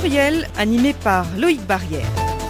Pluriel, animé par Loïc Barrière.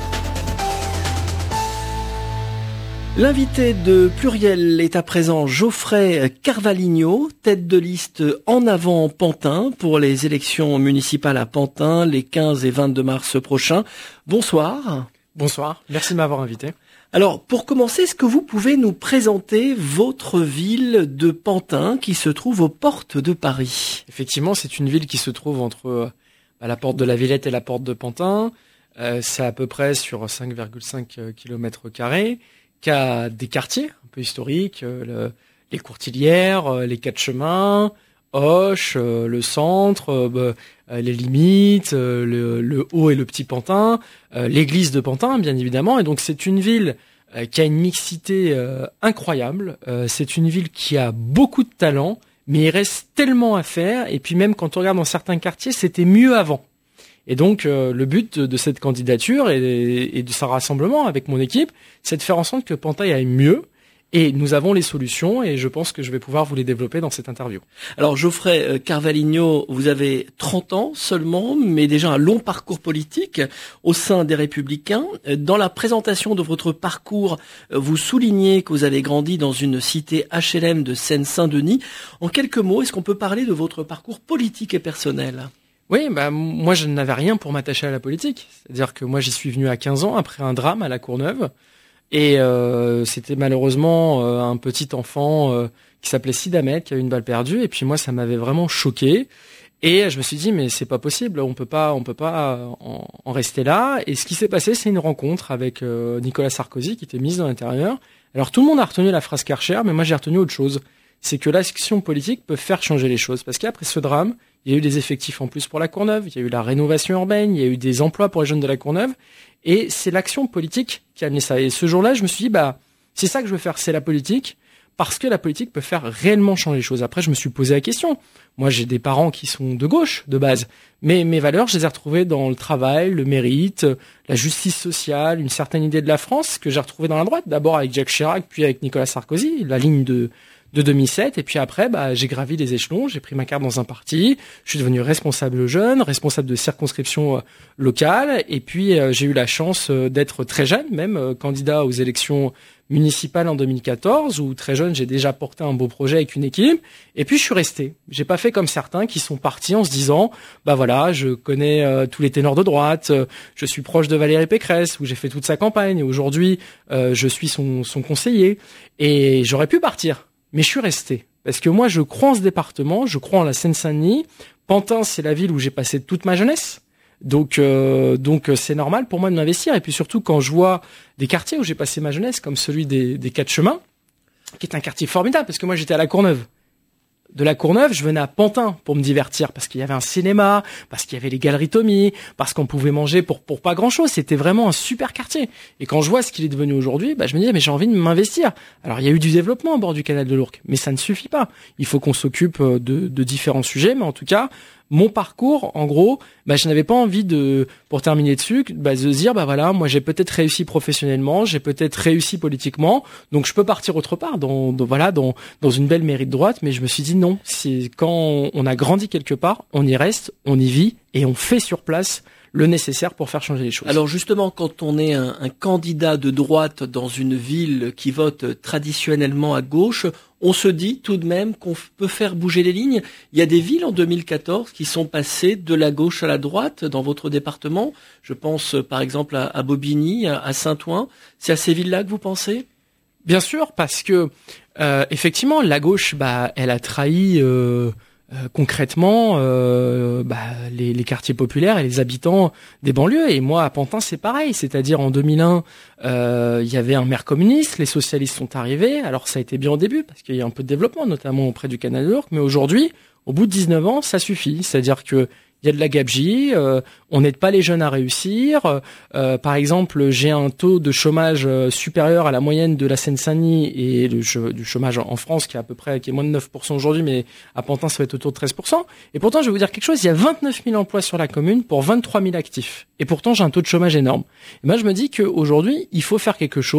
L'invité de Pluriel est à présent Geoffrey Carvalhinho, tête de liste En Avant Pantin pour les élections municipales à Pantin les 15 et 22 mars prochains. Bonsoir. Bonsoir, merci de m'avoir invité. Alors, pour commencer, est-ce que vous pouvez nous présenter votre ville de Pantin qui se trouve aux portes de Paris ? Effectivement, c'est une ville qui se trouve entre la porte de la Villette et la porte de Pantin. C'est à peu près sur 5,5 km², qui a des quartiers un peu historiques, les Courtilières, les Quatre Chemins, Auch, le centre, les limites, le haut et le petit Pantin, l'église de Pantin, bien évidemment. Et donc c'est une ville qui a une mixité incroyable. C'est une ville qui a beaucoup de talent, mais il reste tellement à faire. Et puis même quand on regarde dans certains quartiers, c'était mieux avant. Et donc le but de cette candidature et de ce rassemblement avec mon équipe, c'est de faire en sorte que Pantin aille mieux. Et nous avons les solutions et je pense que je vais pouvoir vous les développer dans cette interview. Alors Geoffrey Carvalhinho, vous avez 30 ans seulement, mais déjà un long parcours politique au sein des Républicains. Dans la présentation de votre parcours, vous soulignez que vous avez grandi dans une cité HLM de Seine-Saint-Denis. En quelques mots, est-ce qu'on peut parler de votre parcours politique et personnel ? Oui, moi je n'avais rien pour m'attacher à la politique. C'est-à-dire que moi j'y suis venu à 15 ans après un drame à La Courneuve. Et c'était malheureusement un petit enfant qui s'appelait Sid Ahmed qui a eu une balle perdue. Et puis moi ça m'avait vraiment choqué. Et je me suis dit mais c'est pas possible, on peut pas en rester là. Et ce qui s'est passé, c'est une rencontre avec Nicolas Sarkozy qui était ministre de l'Intérieur. Alors tout le monde a retenu la phrase Karcher, mais moi j'ai retenu autre chose. C'est que l'action politique peut faire changer les choses. Parce qu'après ce drame, il y a eu des effectifs en plus pour La Courneuve, il y a eu la rénovation urbaine, il y a eu des emplois pour les jeunes de La Courneuve. Et c'est l'action politique qui a amené ça. Et ce jour-là, je me suis dit, c'est ça que je veux faire, c'est la politique. Parce que la politique peut faire réellement changer les choses. Après, je me suis posé la question. Moi, j'ai des parents qui sont de gauche, de base. Mais mes valeurs, je les ai retrouvées dans le travail, le mérite, la justice sociale, une certaine idée de la France que j'ai retrouvée dans la droite. D'abord avec Jacques Chirac, puis avec Nicolas Sarkozy, la ligne de 2007, et puis après, j'ai gravi les échelons, j'ai pris ma carte dans un parti, je suis devenu responsable jeune, responsable de circonscription locale, et puis j'ai eu la chance d'être très jeune, même candidat aux élections municipales en 2014, où très jeune, j'ai déjà porté un beau projet avec une équipe, et puis je suis resté. J'ai pas fait comme certains qui sont partis en se disant, je connais tous les ténors de droite, je suis proche de Valérie Pécresse, où j'ai fait toute sa campagne, et aujourd'hui, je suis son conseiller, et j'aurais pu partir. Mais je suis resté. Parce que moi, je crois en ce département, je crois en la Seine-Saint-Denis. Pantin, c'est la ville où j'ai passé toute ma jeunesse. Donc c'est normal pour moi de m'investir. Et puis surtout, quand je vois des quartiers où j'ai passé ma jeunesse, comme celui des Quatre Chemins, qui est un quartier formidable, parce que moi, j'étais à La Courneuve. De La Courneuve, je venais à Pantin pour me divertir, parce qu'il y avait un cinéma, parce qu'il y avait les galeries Tommy, parce qu'on pouvait manger pour pas grand-chose. C'était vraiment un super quartier. Et quand je vois ce qu'il est devenu aujourd'hui, je me dis, mais j'ai envie de m'investir. Alors, il y a eu du développement au bord du canal de l'Ourcq, mais ça ne suffit pas. Il faut qu'on s'occupe de différents sujets, mais en tout cas, mon parcours, en gros, je n'avais pas envie pour terminer dessus, de se dire, moi j'ai peut-être réussi professionnellement, j'ai peut-être réussi politiquement, donc je peux partir autre part, dans une belle mairie de droite, mais je me suis dit non, c'est quand on a grandi quelque part, on y reste, on y vit, et on fait sur place le nécessaire pour faire changer les choses. Alors justement, quand on est un candidat de droite dans une ville qui vote traditionnellement à gauche, on se dit tout de même qu'on peut faire bouger les lignes. Il y a des villes en 2014 qui sont passées de la gauche à la droite dans votre département. Je pense par exemple à Bobigny, à Saint-Ouen. C'est à ces villes-là que vous pensez ? Bien sûr, parce que effectivement, la gauche, elle a trahi concrètement les quartiers populaires et les habitants des banlieues. Et moi à Pantin c'est pareil, c'est-à-dire en 2001 il y avait un maire communiste, les socialistes sont arrivés, alors ça a été bien au début parce qu'il y a un peu de développement notamment auprès du canal de l'Ourcq, mais aujourd'hui au bout de 19 ans ça suffit, c'est-à-dire que il y a de la gabegie, on n'aide pas les jeunes à réussir. Par exemple, j'ai un taux de chômage supérieur à la moyenne de la Seine-Saint-Denis et du chômage en France qui est moins de 9% aujourd'hui, mais à Pantin ça va être autour de 13%. Et pourtant, je vais vous dire quelque chose, il y a 29 000 emplois sur la commune pour 23 000 actifs. Et pourtant, j'ai un taux de chômage énorme. Et moi, je me dis qu'aujourd'hui, il faut faire quelque chose.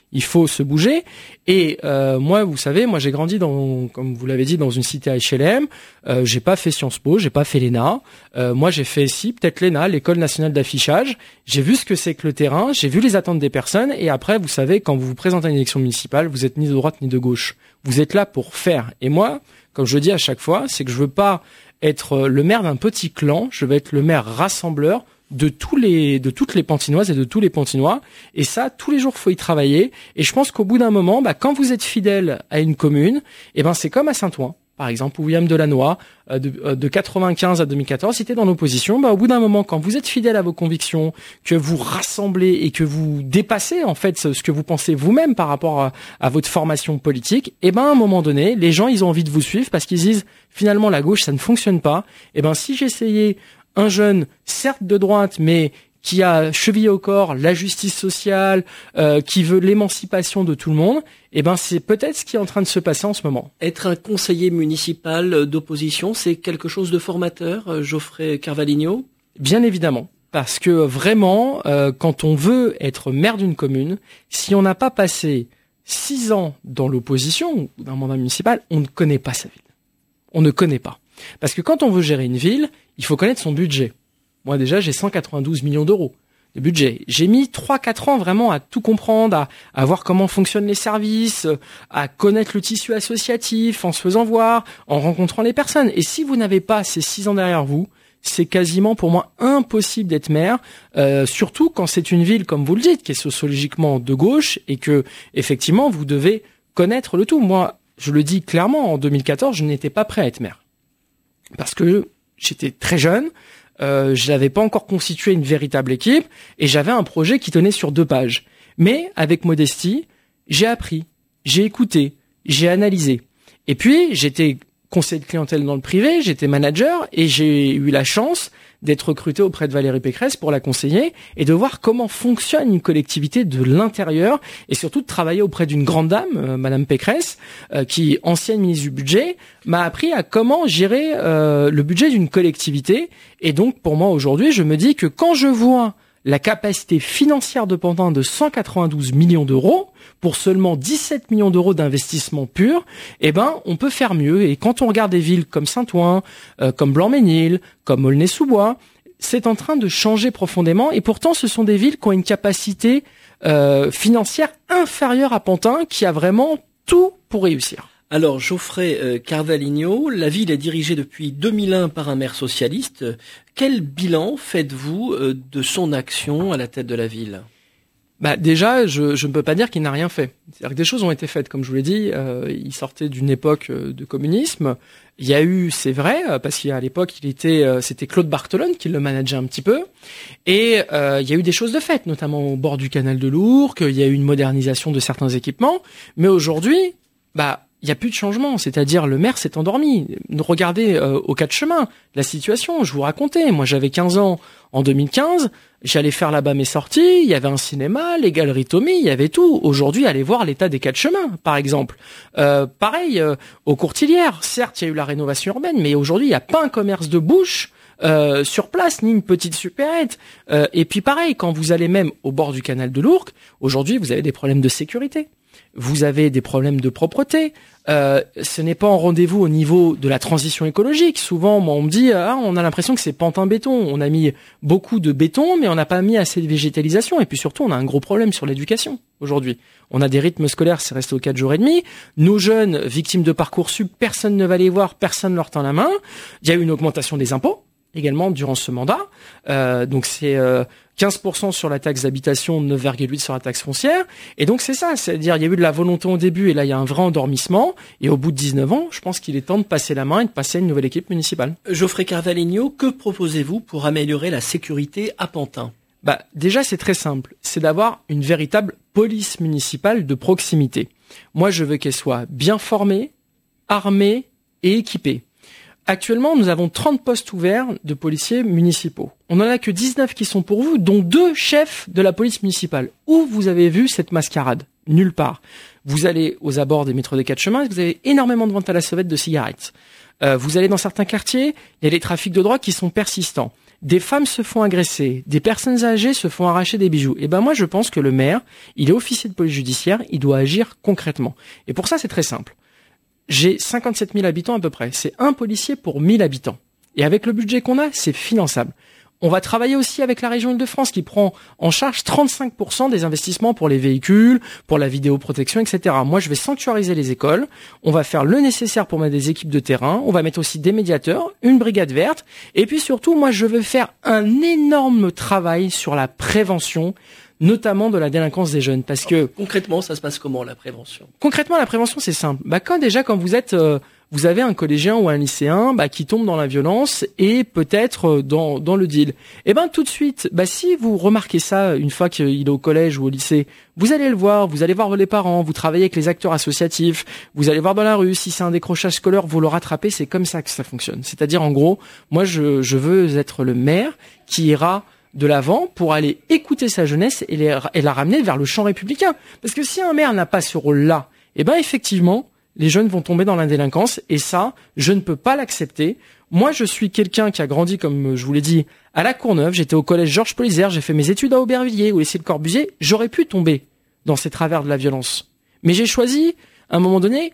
Il faut se bouger. Et moi, vous savez, j'ai grandi comme vous l'avez dit, dans une cité HLM. J'ai pas fait Sciences Po, j'ai pas fait l'ENA. Moi, j'ai fait peut-être l'ENA, l'École nationale d'affichage. J'ai vu ce que c'est que le terrain, j'ai vu les attentes des personnes. Et après, vous savez, quand vous vous présentez à une élection municipale, vous êtes ni de droite ni de gauche. Vous êtes là pour faire. Et moi, comme je dis à chaque fois, c'est que je veux pas être le maire d'un petit clan. Je veux être le maire rassembleur de toutes les Pantinoises et de tous les Pantinois. Et ça, tous les jours, faut y travailler. Et je pense qu'au bout d'un moment, quand vous êtes fidèle à une commune, c'est comme à Saint-Ouen, par exemple, ou William Delannoy, de 95 à 2014, si t'es dans l'opposition, au bout d'un moment, quand vous êtes fidèle à vos convictions, que vous rassemblez et que vous dépassez, en fait, ce que vous pensez vous-même par rapport à votre formation politique, à un moment donné, les gens, ils ont envie de vous suivre parce qu'ils disent, finalement, la gauche, ça ne fonctionne pas. Si j'essayais un jeune, certes de droite, mais qui a chevillé au corps la justice sociale, qui veut l'émancipation de tout le monde, c'est peut-être ce qui est en train de se passer en ce moment. Être un conseiller municipal d'opposition, c'est quelque chose de formateur, Geoffrey Carvalhinho ? Bien évidemment. Parce que vraiment, quand on veut être maire d'une commune, si on n'a pas passé 6 ans dans l'opposition ou d'un mandat municipal, on ne connaît pas sa ville. On ne connaît pas. Parce que quand on veut gérer une ville, il faut connaître son budget. Moi déjà, j'ai 192 millions d'euros de budget. J'ai mis 3-4 ans vraiment à tout comprendre, à voir comment fonctionnent les services, à connaître le tissu associatif, en se faisant voir, en rencontrant les personnes. Et si vous n'avez pas ces 6 ans derrière vous, c'est quasiment pour moi impossible d'être maire, surtout quand c'est une ville, comme vous le dites, qui est sociologiquement de gauche et que, effectivement, vous devez connaître le tout. Moi, je le dis clairement, en 2014, je n'étais pas prêt à être maire. Parce que j'étais très jeune, je n'avais pas encore constitué une véritable équipe et j'avais un projet qui tenait sur 2 pages. Mais avec modestie, j'ai appris, j'ai écouté, j'ai analysé. Et puis, j'étais conseiller de clientèle dans le privé, j'étais manager et j'ai eu la chance d'être recruté auprès de Valérie Pécresse pour la conseiller et de voir comment fonctionne une collectivité de l'intérieur et surtout de travailler auprès d'une grande dame, Madame Pécresse, qui, ancienne ministre du budget, m'a appris à comment gérer le budget d'une collectivité. Et donc, pour moi, aujourd'hui, je me dis que quand je vois la capacité financière de Pantin de 192 millions d'euros pour seulement 17 millions d'euros d'investissement pur, on peut faire mieux. Et quand on regarde des villes comme Saint-Ouen, comme Blanc-Ménil, comme Aulnay-sous-Bois, c'est en train de changer profondément. Et pourtant, ce sont des villes qui ont une capacité financière inférieure à Pantin, qui a vraiment tout pour réussir. Alors, Geoffrey Carvalhinho, la ville est dirigée depuis 2001 par un maire socialiste. Quel bilan faites-vous de son action à la tête de la ville ? Déjà, je ne peux pas dire qu'il n'a rien fait. C'est-à-dire que des choses ont été faites, comme je vous l'ai dit. Il sortait d'une époque de communisme. Il y a eu, c'est vrai, parce qu'à l'époque, c'était Claude Barthelone qui le manageait un petit peu. Et il y a eu des choses de faites, notamment au bord du canal de l'Ourcq. Il y a eu une modernisation de certains équipements. Mais aujourd'hui, il n'y a plus de changement, c'est-à-dire le maire s'est endormi. Regardez au 4 chemins la situation, je vous racontais. Moi, j'avais 15 ans en 2015, j'allais faire là-bas mes sorties, il y avait un cinéma, les galeries Tommy, il y avait tout. Aujourd'hui, allez voir l'état des 4 chemins, par exemple. Pareil, aux Courtilières, certes, il y a eu la rénovation urbaine, mais aujourd'hui, il n'y a pas un commerce de bouche sur place, ni une petite supérette. Et puis pareil, quand vous allez même au bord du canal de l'Ourcq, aujourd'hui, vous avez des problèmes de sécurité. Vous avez des problèmes de propreté. Ce n'est pas en rendez-vous au niveau de la transition écologique. Souvent, moi, on me dit, on a l'impression que c'est Pantin-béton. On a mis beaucoup de béton, mais on n'a pas mis assez de végétalisation. Et puis surtout, on a un gros problème sur l'éducation aujourd'hui. On a des rythmes scolaires, c'est resté aux 4 jours et demi. Nos jeunes, victimes de Parcoursup, personne ne va les voir, personne ne leur tend la main. Il y a eu une augmentation des impôts également durant ce mandat. Donc c'est 15% sur la taxe d'habitation, 9,8% sur la taxe foncière. Et donc c'est ça, c'est-à-dire il y a eu de la volonté au début et là il y a un vrai endormissement. Et au bout de 19 ans, je pense qu'il est temps de passer la main et de passer à une nouvelle équipe municipale. Geoffrey Carvalhinho, que proposez-vous pour améliorer la sécurité à Pantin ? Déjà c'est très simple, c'est d'avoir une véritable police municipale de proximité. Moi je veux qu'elle soit bien formée, armée et équipée. Actuellement, nous avons 30 postes ouverts de policiers municipaux. On n'en a que 19 qui sont pour vous, dont 2 chefs de la police municipale. Où vous avez vu cette mascarade ? Nulle part. Vous allez aux abords des métros des 4 chemins, vous avez énormément de ventes à la sauvette de cigarettes. Vous allez dans certains quartiers, il y a des trafics de drogue qui sont persistants. des femmes se font agresser, des personnes âgées se font arracher des bijoux, et ben moi je pense que le maire, il est officier de police judiciaire, il doit agir concrètement. Et pour ça c'est très simple. J'ai 57 000 habitants à peu près, c'est un policier pour 1000 habitants. Et avec le budget qu'on a, c'est finançable. On va travailler aussi avec la région Île-de-France qui prend en charge 35% des investissements pour les véhicules, pour la vidéoprotection, etc. Moi, je vais sanctuariser les écoles. On va faire le nécessaire pour mettre des équipes de terrain. On va mettre aussi des médiateurs, une brigade verte. Et puis surtout, moi, je veux faire un énorme travail sur la prévention, notamment de la délinquance des jeunes. Parce que concrètement, ça se passe comment, la prévention? Concrètement, la prévention, c'est simple. Quand vous avez un collégien ou un lycéen qui tombe dans la violence et peut-être dans le deal. Et ben tout de suite, si vous remarquez ça une fois qu'il est au collège ou au lycée, vous allez le voir, vous allez voir les parents, vous travaillez avec les acteurs associatifs, vous allez voir dans la rue, si c'est un décrochage scolaire, vous le rattrapez, c'est comme ça que ça fonctionne. C'est-à-dire en gros, moi je veux être le maire qui ira de l'avant pour aller écouter sa jeunesse et la ramener vers le champ républicain. Parce que si un maire n'a pas ce rôle-là, effectivement, les jeunes vont tomber dans la délinquance et ça, je ne peux pas l'accepter. Moi, je suis quelqu'un qui a grandi, comme je vous l'ai dit, à La Courneuve. J'étais au collège Georges Polyzère, j'ai fait mes études à Aubervilliers, au lycée Le Corbusier. J'aurais pu tomber dans ces travers de la violence. Mais j'ai choisi, à un moment donné,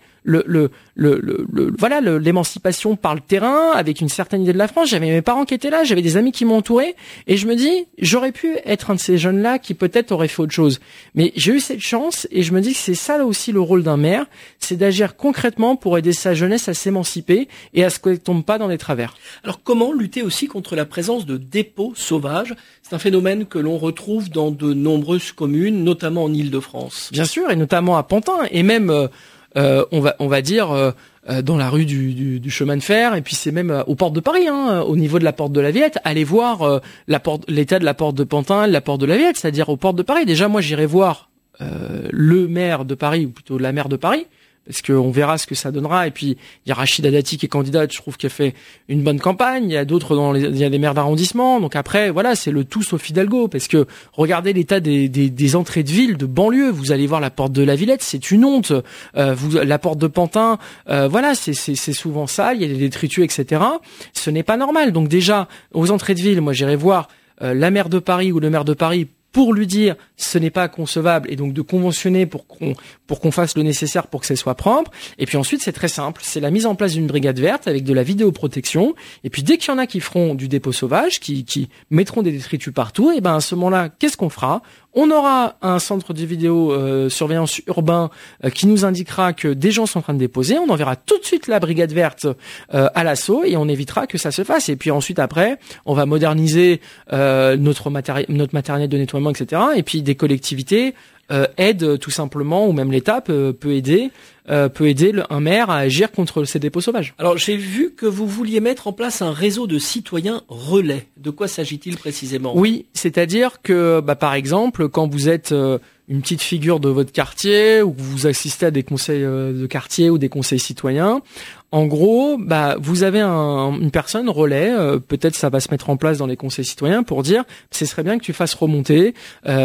l'émancipation par le terrain, avec une certaine idée de la France. J'avais mes parents qui étaient là, j'avais des amis qui m'ont entouré, et je me dis, j'aurais pu être un de ces jeunes-là qui peut-être aurait fait autre chose. Mais j'ai eu cette chance, et je me dis que c'est ça là aussi le rôle d'un maire, c'est d'agir concrètement pour aider sa jeunesse à s'émanciper et à ce qu'elle tombe pas dans les travers. Alors comment lutter aussi contre la présence de dépôts sauvages? C'est un phénomène que l'on retrouve dans de nombreuses communes, notamment en Île-de-France. Bien sûr, et notamment à Pantin, et même on va dire dans la rue du chemin de fer, et puis c'est même aux portes de Paris, au niveau de la porte de la Villette. Allez voir l'état de la porte de Pantin, la porte de la Villette, c'est-à-dire aux portes de Paris. Déjà, moi, j'irai voir le maire de Paris, ou plutôt la maire de Paris, parce qu'on verra ce que ça donnera. Et puis il y a Rachida Dati qui est candidate, je trouve qu'elle fait une bonne campagne. Il y a d'autres il y a des maires d'arrondissement. Donc après, voilà, c'est le tout sauf Hidalgo, parce que regardez l'état des entrées de ville, de banlieue. Vous allez voir la porte de la Villette, c'est une honte. La porte de Pantin, voilà, c'est souvent ça. Il y a des détritus, etc. Ce n'est pas normal. Donc déjà, aux entrées de ville, moi j'irai voir la maire de Paris ou le maire de Paris pour lui dire ce n'est pas concevable, et donc de conventionner pour qu'on fasse le nécessaire pour que ça soit propre. Et puis ensuite, c'est très simple, c'est la mise en place d'une brigade verte avec de la vidéoprotection. Et puis dès qu'il y en a qui feront du dépôt sauvage, qui mettront des détritus partout, et à ce moment-là, qu'est-ce qu'on fera? On aura un centre de vidéo surveillance urbain qui nous indiquera que des gens sont en train de déposer. On enverra tout de suite la brigade verte à l'assaut, et on évitera que ça se fasse. Et puis ensuite, après, on va moderniser notre matériel de nettoiement, etc. Et puis des collectivités aident tout simplement, ou même l'État peut aider un maire à agir contre ces dépôts sauvages. Alors j'ai vu que vous vouliez mettre en place un réseau de citoyens relais. De quoi s'agit-il précisément? Oui, c'est-à-dire que par exemple, quand vous êtes une petite figure de votre quartier, ou que vous assistez à des conseils de quartier ou des conseils citoyens, en gros, vous avez une personne relais, peut-être ça va se mettre en place dans les conseils citoyens pour dire ce serait bien que tu fasses remonter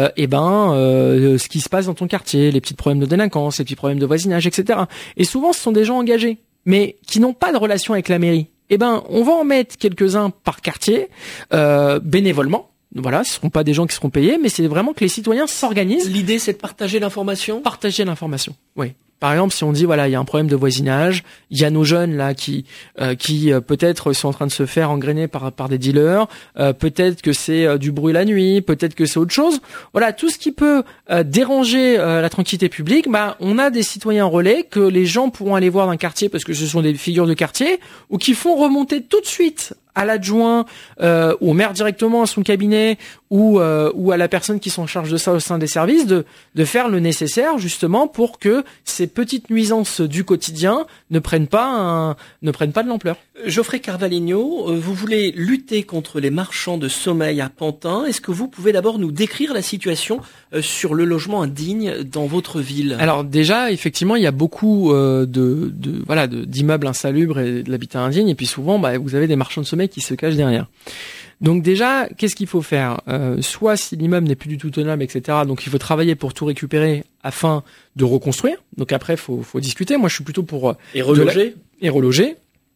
ce qui se passe dans ton quartier, les petits problèmes de délinquance, les petits problèmes de voisinage, etc. Et souvent ce sont des gens engagés, mais qui n'ont pas de relation avec la mairie. On va en mettre quelques-uns par quartier, bénévolement. Voilà, ce ne seront pas des gens qui seront payés, mais c'est vraiment que les citoyens s'organisent. L'idée, c'est de partager l'information? Partager l'information, oui. Par exemple, si on dit voilà, il y a un problème de voisinage, il y a nos jeunes là qui peut-être sont en train de se faire engrainer par des dealers, peut-être que c'est du bruit la nuit, peut-être que c'est autre chose. Voilà, tout ce qui peut déranger la tranquillité publique, on a des citoyens relais que les gens pourront aller voir dans le quartier parce que ce sont des figures de quartier, ou qui font remonter tout de suite à l'adjoint, au maire directement à son cabinet, ou à la personne qui s'en charge de ça au sein des services, de faire le nécessaire justement pour que ces petites nuisances du quotidien ne prennent pas de l'ampleur. Geoffrey Carvalho, vous voulez lutter contre les marchands de sommeil à Pantin. Est-ce que vous pouvez d'abord nous décrire la situation sur le logement indigne dans votre ville? Alors déjà, effectivement, il y a beaucoup d'immeubles insalubres et de l'habitat indigne, et puis souvent, vous avez des marchands de sommeil qui se cachent derrière. Donc déjà, qu'est-ce qu'il faut faire? Soit si l'immeuble n'est plus du tout tenable, etc., donc il faut travailler pour tout récupérer afin de reconstruire. Donc après, faut discuter. Moi, je suis plutôt pour et reloger.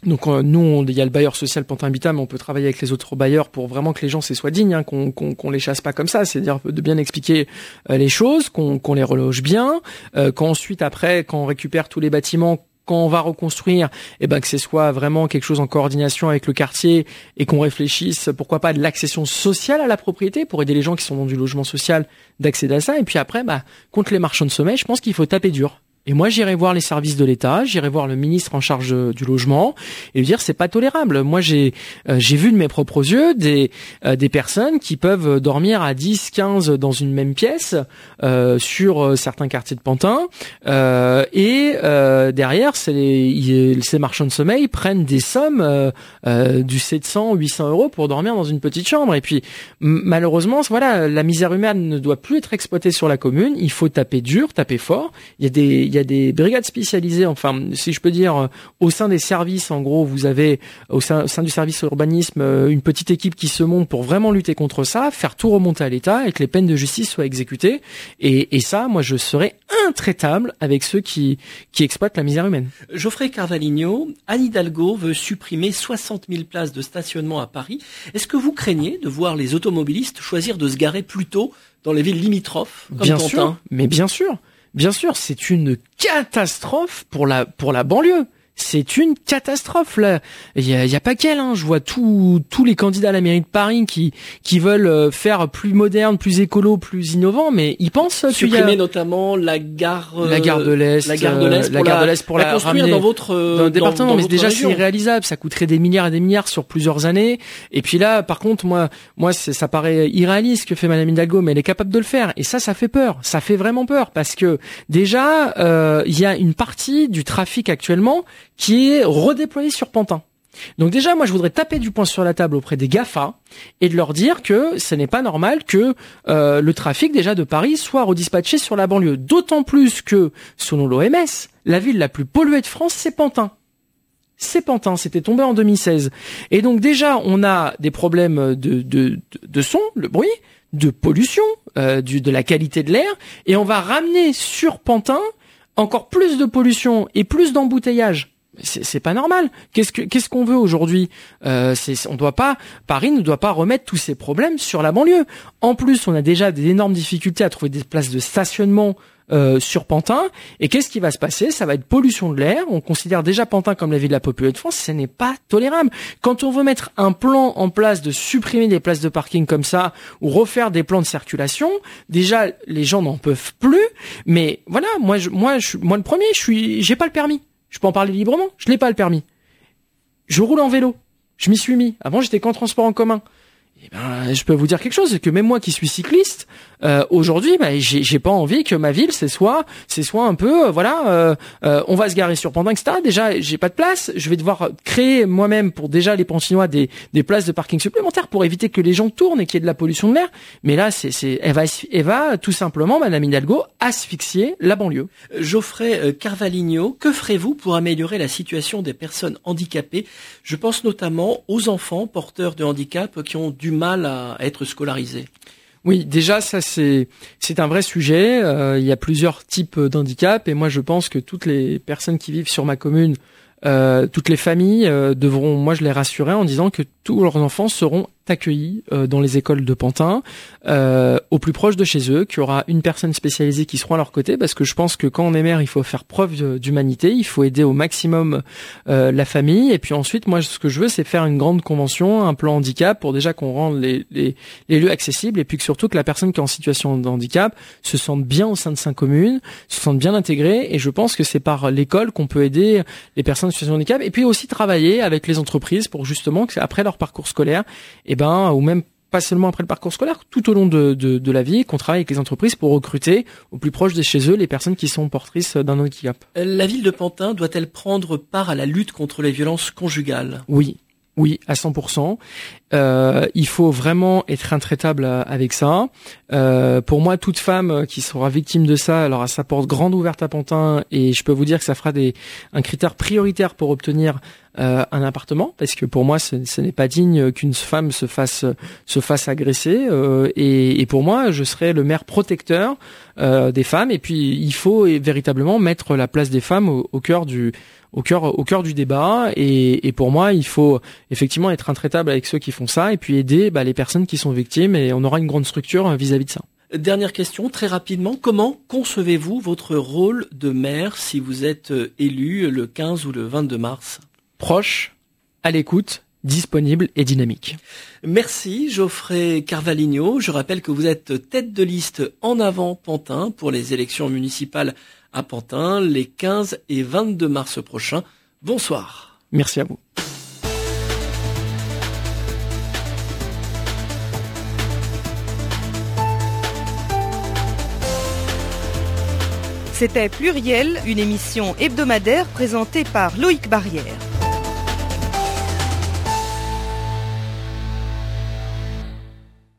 Donc nous, il y a le bailleur social Pantin Habitat, mais on peut travailler avec les autres bailleurs pour vraiment que les gens soient dignes, qu'on les chasse pas comme ça. C'est-à-dire de bien expliquer les choses, qu'on les reloge bien, qu'ensuite après, quand on récupère tous les bâtiments, quand on va reconstruire, que ce soit vraiment quelque chose en coordination avec le quartier et qu'on réfléchisse, pourquoi pas, de l'accession sociale à la propriété pour aider les gens qui sont dans du logement social d'accéder à ça. Et puis après, contre les marchands de sommeil, je pense qu'il faut taper dur. Et moi, j'irai voir les services de l'État, j'irai voir le ministre en charge du logement et lui dire c'est pas tolérable. Moi, j'ai vu de mes propres yeux des personnes qui peuvent dormir à 10, 15 dans une même pièce sur certains quartiers de Pantin derrière, ces marchands de sommeil prennent des sommes du 700, 800 euros pour dormir dans une petite chambre. Et puis, malheureusement, voilà, la misère humaine ne doit plus être exploitée sur la commune. Il faut taper dur, taper fort. Il y a des brigades spécialisées, enfin, si je peux dire, au sein des services. En gros, vous avez au sein du service urbanisme une petite équipe qui se monte pour vraiment lutter contre ça, faire tout remonter à l'État et que les peines de justice soient exécutées. Et ça, moi, je serais intraitable avec ceux qui exploitent la misère humaine. Geoffrey Carvalhinho, Anne Hidalgo veut supprimer 60 000 places de stationnement à Paris. Est-ce que vous craignez de voir les automobilistes choisir de se garer plus tôt dans les villes limitrophes comme Bien Pantin ? sûr, mais bien sûr. Bien sûr, c'est une catastrophe pour la banlieue. C'est une catastrophe là. Il y a pas qu'elle. Je vois tous les candidats à la mairie de Paris qui veulent faire plus moderne, plus écolo, plus innovant, mais ils pensent supprimer notamment la gare de l'Est, pour la construire dans votre département. dans mais votre déjà région. C'est irréalisable. Ça coûterait des milliards et des milliards sur plusieurs années. Et puis là, par contre, moi, ça paraît irréaliste ce que fait Madame Hidalgo, mais elle est capable de le faire. Et ça fait peur. Ça fait vraiment peur parce que déjà, il y a une partie du trafic actuellement qui est redéployé sur Pantin. Donc déjà, moi, je voudrais taper du poing sur la table auprès des GAFA et de leur dire que ce n'est pas normal que le trafic déjà de Paris soit redispatché sur la banlieue. D'autant plus que, selon l'OMS, la ville la plus polluée de France, c'est Pantin. C'est Pantin, c'était tombé en 2016. Et donc déjà, on a des problèmes de son, le bruit, de pollution, de la qualité de l'air, et on va ramener sur Pantin encore plus de pollution et plus d'embouteillage. C'est pas normal. Qu'est-ce qu'on veut aujourd'hui? Paris ne doit pas remettre tous ces problèmes sur la banlieue. En plus, on a déjà d'énormes difficultés à trouver des places de stationnement sur Pantin. Et qu'est-ce qui va se passer? Ça va être pollution de l'air. On considère déjà Pantin comme la ville la plus polluée de France. Ce n'est pas tolérable. Quand on veut mettre un plan en place de supprimer des places de parking comme ça ou refaire des plans de circulation, déjà les gens n'en peuvent plus. Mais voilà, moi le premier, j'ai pas le permis. Je peux en parler librement. Je n'ai pas le permis. Je roule en vélo. Je m'y suis mis. Avant, j'étais qu'en transport en commun. Je peux vous dire quelque chose, c'est que même moi qui suis cycliste, aujourd'hui, j'ai pas envie que ma ville, c'est soit un peu, on va se garer sur Pantin, etc. Déjà, j'ai pas de place. Je vais devoir créer moi-même pour déjà les Pantinois des places de parking supplémentaires pour éviter que les gens tournent et qu'il y ait de la pollution de l'air. Mais là, elle va tout simplement, Madame Hidalgo, asphyxier la banlieue. Geoffrey Carvalhinho, que ferez-vous pour améliorer la situation des personnes handicapées? Je pense notamment aux enfants porteurs de handicap qui ont du mal à être scolarisés. Oui, déjà ça c'est un vrai sujet. Il y a plusieurs types d'handicap et moi je pense que toutes les personnes qui vivent sur ma commune, toutes les familles devront, moi je les rassurer en disant que tous leurs enfants seront accueillis dans les écoles de Pantin, au plus proche de chez eux, qu'il y aura une personne spécialisée qui sera à leur côté, parce que je pense que quand on est maire, il faut faire preuve d'humanité, il faut aider au maximum la famille, et puis ensuite, moi, ce que je veux, c'est faire une grande convention, un plan handicap, pour déjà qu'on rende les lieux accessibles, et puis que surtout que la personne qui est en situation de handicap se sente bien au sein de sa commune, se sente bien intégrée, et je pense que c'est par l'école qu'on peut aider les personnes en situation de handicap, et puis aussi travailler avec les entreprises pour justement que après leur parcours scolaire, ou même pas seulement après le parcours scolaire, tout au long de la vie, qu'on travaille avec les entreprises pour recruter au plus proche de chez eux les personnes qui sont portrices d'un handicap. La ville de Pantin doit-elle prendre part à la lutte contre les violences conjugales? Oui. Oui, à 100%. Il faut vraiment être intraitable avec ça. Pour moi, toute femme qui sera victime de ça, alors sa porte grande ouverte à Pantin, et je peux vous dire que ça fera un critère prioritaire pour obtenir un appartement, parce que pour moi, ce n'est pas digne qu'une femme se fasse agresser. Et pour moi, je serai le maire protecteur des femmes. Et puis, il faut véritablement mettre la place des femmes au cœur du débat, et pour moi il faut effectivement être intraitable avec ceux qui font ça, et puis aider les personnes qui sont victimes, et on aura une grande structure vis-à-vis de ça. Dernière question, très rapidement, comment concevez-vous votre rôle de maire si vous êtes élu le 15 ou le 22 mars? Proche, à l'écoute, disponible et dynamique. Merci Geoffrey Carvalhinho. Je rappelle que vous êtes tête de liste En Avant Pantin pour les élections municipales à Pantin les 15 et 22 mars prochains. Bonsoir. Merci à vous. C'était Pluriel, une émission hebdomadaire présentée par Loïc Barrière.